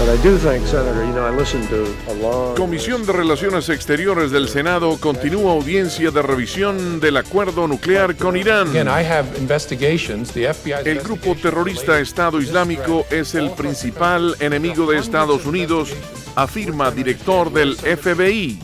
Comisión de Relaciones Exteriores del Senado continúa audiencia de revisión del acuerdo nuclear con Irán. El grupo terrorista Estado Islámico es el principal enemigo de Estados Unidos, afirma director del FBI.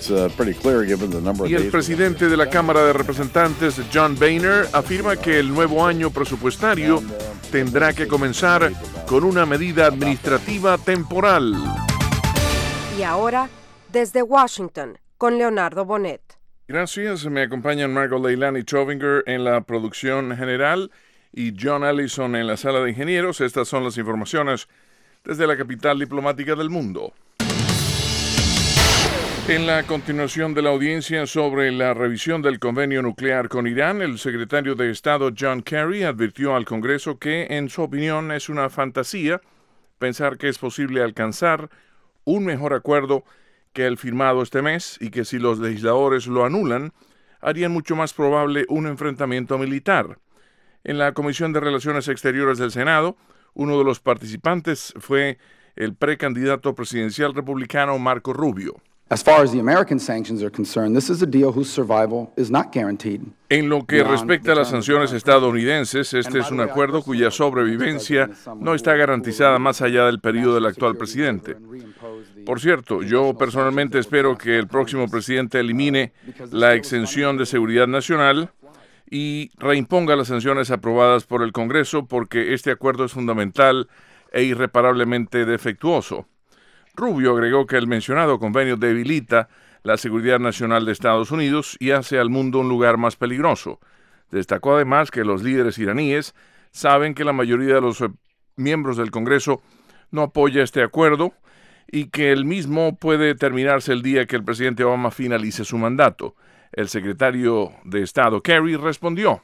Y el presidente de la Cámara de Representantes, John Boehner, afirma que el nuevo año presupuestario tendrá que comenzar con una medida administrativa temporal. Y ahora, desde Washington, con Leonardo Bonet. Gracias. Me acompañan Margot Leilani Chovinger en la producción general y John Allison en la sala de ingenieros. Estas son las informaciones desde la capital diplomática del mundo. En la continuación de la audiencia sobre la revisión del convenio nuclear con Irán, el secretario de Estado John Kerry advirtió al Congreso que, en su opinión, es una fantasía pensar que es posible alcanzar un mejor acuerdo que el firmado este mes y que si los legisladores lo anulan, harían mucho más probable un enfrentamiento militar. En la Comisión de Relaciones Exteriores del Senado, uno de los participantes fue el precandidato presidencial republicano Marco Rubio. As far as the American sanctions are concerned, this is a deal whose survival is not guaranteed. En lo que respecta a las sanciones estadounidenses, este es un acuerdo cuya sobrevivencia no está garantizada más allá del periodo del actual presidente. Por cierto, yo personalmente espero que el próximo presidente elimine la exención de seguridad nacional y reimponga las sanciones aprobadas por el Congreso porque este acuerdo es fundamental e irreparablemente defectuoso. Rubio agregó que el mencionado convenio debilita la seguridad nacional de Estados Unidos y hace al mundo un lugar más peligroso. Destacó además que los líderes iraníes saben que la mayoría de los miembros del Congreso no apoya este acuerdo y que el mismo puede terminarse el día que el presidente Obama finalice su mandato. El secretario de Estado Kerry respondió.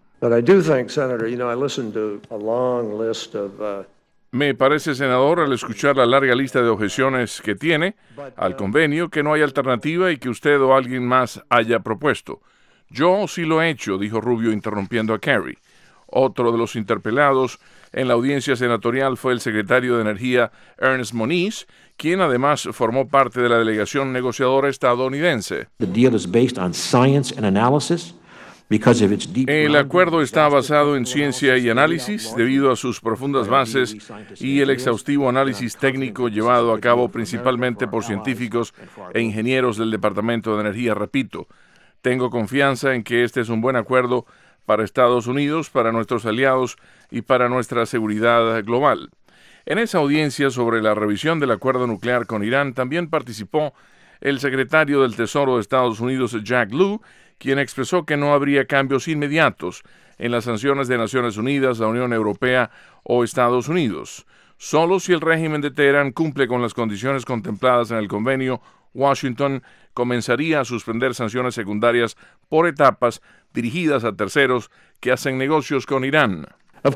Me parece, senador, al escuchar la larga lista de objeciones que tiene al convenio, que no hay alternativa y que usted o alguien más haya propuesto. Yo sí lo he hecho, dijo Rubio interrumpiendo a Kerry. Otro de los interpelados en la audiencia senatorial fue el secretario de Energía Ernest Moniz, quien además formó parte de la delegación negociadora estadounidense. The deal is based on science and analysis. El acuerdo está basado en ciencia y análisis debido a sus profundas bases y el exhaustivo análisis técnico llevado a cabo principalmente por científicos e ingenieros del Departamento de Energía. Repito, tengo confianza en que este es un buen acuerdo para Estados Unidos, para nuestros aliados y para nuestra seguridad global. En esa audiencia sobre la revisión del acuerdo nuclear con Irán también participó el secretario del Tesoro de Estados Unidos, Jack Lew, quien expresó que no habría cambios inmediatos en las sanciones de Naciones Unidas, la Unión Europea o Estados Unidos. Solo si el régimen de Teherán cumple con las condiciones contempladas en el convenio, Washington comenzaría a suspender sanciones secundarias por etapas dirigidas a terceros que hacen negocios con Irán.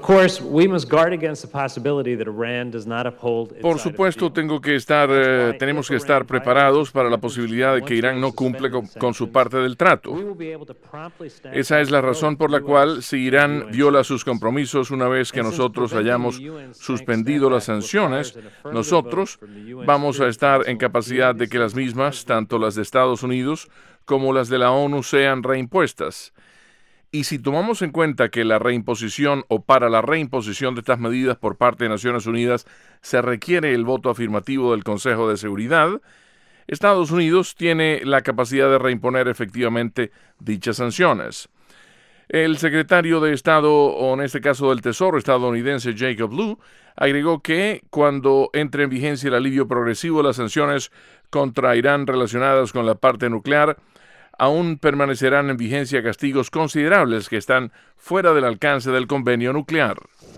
Por supuesto, tenemos que estar preparados para la posibilidad de que Irán no cumple con su parte del trato. Esa es la razón por la cual, si Irán viola sus compromisos una vez que nosotros hayamos suspendido las sanciones, nosotros vamos a estar en capacidad de que las mismas, tanto las de Estados Unidos como las de la ONU, sean reimpuestas. Y si tomamos en cuenta que la reimposición o para la reimposición de estas medidas por parte de Naciones Unidas se requiere el voto afirmativo del Consejo de Seguridad, Estados Unidos tiene la capacidad de reimponer efectivamente dichas sanciones. El secretario de Estado, o en este caso del Tesoro estadounidense, Jacob Lew, agregó que cuando entre en vigencia el alivio progresivo de las sanciones contra Irán relacionadas con la parte nuclear, aún permanecerán en vigencia castigos considerables que están fuera del alcance del convenio nuclear.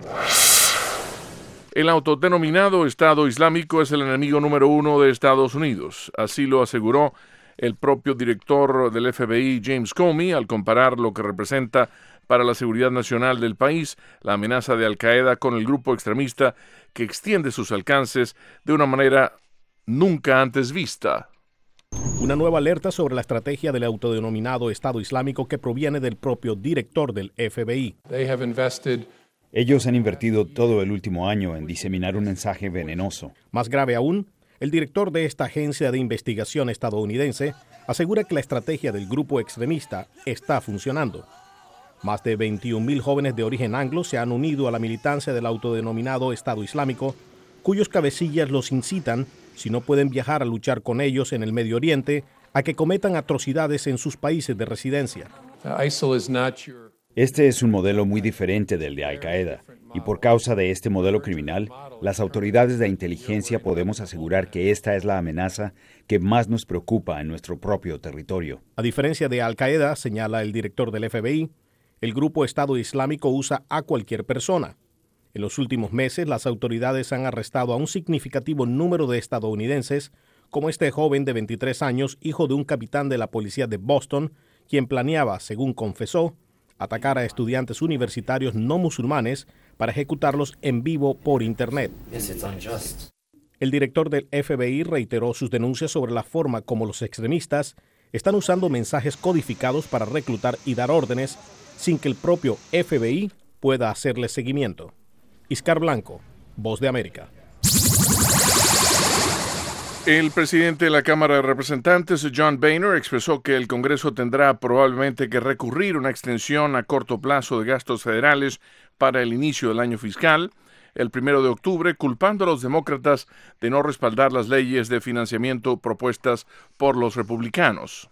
El autodenominado Estado Islámico es el enemigo número uno de Estados Unidos. Así lo aseguró el propio director del FBI, James Comey, al comparar lo que representa para la seguridad nacional del país la amenaza de Al-Qaeda con el grupo extremista que extiende sus alcances de una manera nunca antes vista. Una nueva alerta sobre la estrategia del autodenominado Estado Islámico que proviene del propio director del FBI. Ellos han invertido todo el último año en diseminar un mensaje venenoso. Más grave aún, el director de esta agencia de investigación estadounidense asegura que la estrategia del grupo extremista está funcionando. Más de 21,000 jóvenes de origen anglo se han unido a la militancia del autodenominado Estado Islámico, cuyos cabecillas los incitan, si no pueden viajar a luchar con ellos en el Medio Oriente, a que cometan atrocidades en sus países de residencia. Este es un modelo muy diferente del de Al-Qaeda, y por causa de este modelo criminal, las autoridades de inteligencia podemos asegurar que esta es la amenaza que más nos preocupa en nuestro propio territorio. A diferencia de Al-Qaeda, señala el director del FBI, el grupo Estado Islámico usa a cualquier persona. En los últimos meses, las autoridades han arrestado a un significativo número de estadounidenses, como este joven de 23 años, hijo de un capitán de la policía de Boston, quien planeaba, según confesó, atacar a estudiantes universitarios no musulmanes para ejecutarlos en vivo por Internet. El director del FBI reiteró sus denuncias sobre la forma como los extremistas están usando mensajes codificados para reclutar y dar órdenes sin que el propio FBI pueda hacerle seguimiento. Iscar Blanco, Voz de América. El presidente de la Cámara de Representantes, John Boehner, expresó que el Congreso tendrá probablemente que recurrir a una extensión a corto plazo de gastos federales para el inicio del año fiscal, el 1 de octubre, culpando a los demócratas de no respaldar las leyes de financiamiento propuestas por los republicanos.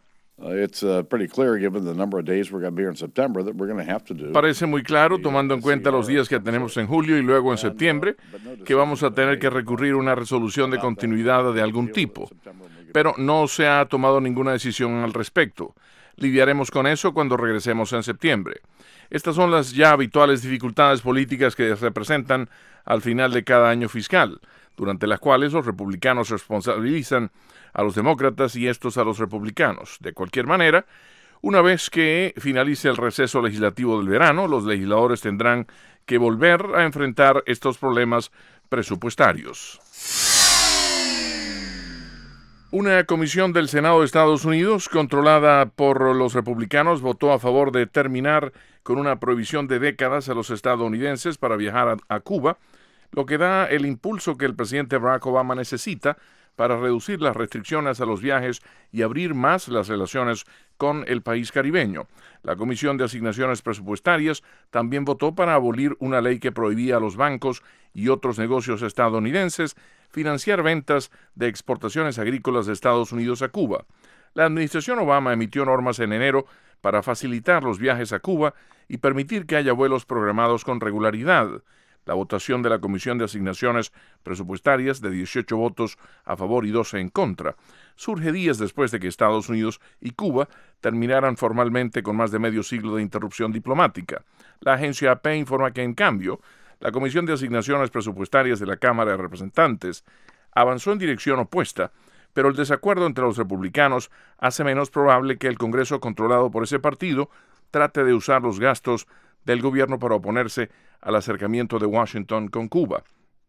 Parece muy claro, tomando en cuenta los días que tenemos en julio y luego en septiembre, que vamos a tener que recurrir a una resolución de continuidad de algún tipo. Pero no se ha tomado ninguna decisión al respecto. Lidiaremos con eso cuando regresemos en septiembre. Estas son las ya habituales dificultades políticas que se presentan al final de cada año fiscal, durante las cuales los republicanos responsabilizan a los demócratas y estos a los republicanos. De cualquier manera, una vez que finalice el receso legislativo del verano, los legisladores tendrán que volver a enfrentar estos problemas presupuestarios. Una comisión del Senado de Estados Unidos, controlada por los republicanos, votó a favor de terminar con una prohibición de décadas a los estadounidenses para viajar a Cuba, lo que da el impulso que el presidente Barack Obama necesita para reducir las restricciones a los viajes y abrir más las relaciones con el país caribeño. La Comisión de Asignaciones Presupuestarias también votó para abolir una ley que prohibía a los bancos y otros negocios estadounidenses financiar ventas de exportaciones agrícolas de Estados Unidos a Cuba. La administración Obama emitió normas en enero para facilitar los viajes a Cuba y permitir que haya vuelos programados con regularidad. La votación de la Comisión de Asignaciones Presupuestarias, de 18 votos a favor y 12 en contra, surge días después de que Estados Unidos y Cuba terminaran formalmente con más de medio siglo de interrupción diplomática. La agencia AP informa que, en cambio, la Comisión de Asignaciones Presupuestarias de la Cámara de Representantes avanzó en dirección opuesta, pero el desacuerdo entre los republicanos hace menos probable que el Congreso controlado por ese partido trate de usar los gastos del gobierno para oponerse al acercamiento de Washington con Cuba.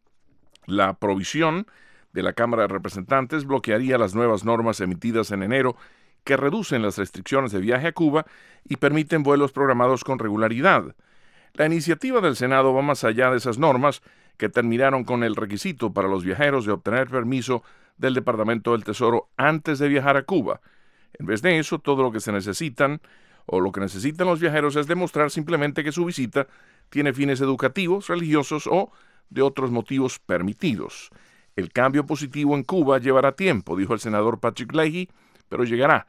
La provisión de la Cámara de Representantes bloquearía las nuevas normas emitidas en enero que reducen las restricciones de viaje a Cuba y permiten vuelos programados con regularidad. La iniciativa del Senado va más allá de esas normas que terminaron con el requisito para los viajeros de obtener permiso del Departamento del Tesoro antes de viajar a Cuba. En vez de eso, todo lo que necesitan los viajeros es demostrar simplemente que su visita tiene fines educativos, religiosos o de otros motivos permitidos. El cambio positivo en Cuba llevará tiempo, dijo el senador Patrick Leahy, pero llegará.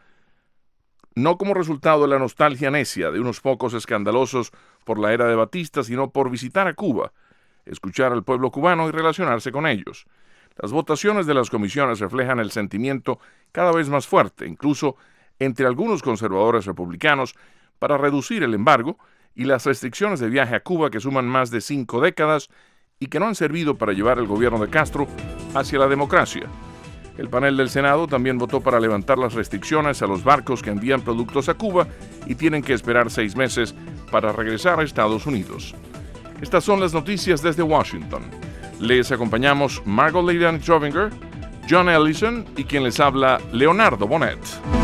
No como resultado de la nostalgia necia de unos pocos escandalosos por la era de Batista, sino por visitar a Cuba, escuchar al pueblo cubano y relacionarse con ellos. Las votaciones de las comisiones reflejan el sentimiento cada vez más fuerte, incluso entre algunos conservadores republicanos, para reducir el embargo y las restricciones de viaje a Cuba que suman más de 5 décadas y que no han servido para llevar el gobierno de Castro hacia la democracia. El panel del Senado también votó para levantar las restricciones a los barcos que envían productos a Cuba y tienen que esperar 6 meses para regresar a Estados Unidos. Estas son las noticias desde Washington. Les acompañamos Margot Leland Trovinger, John Ellison y quien les habla, Leonardo Bonet.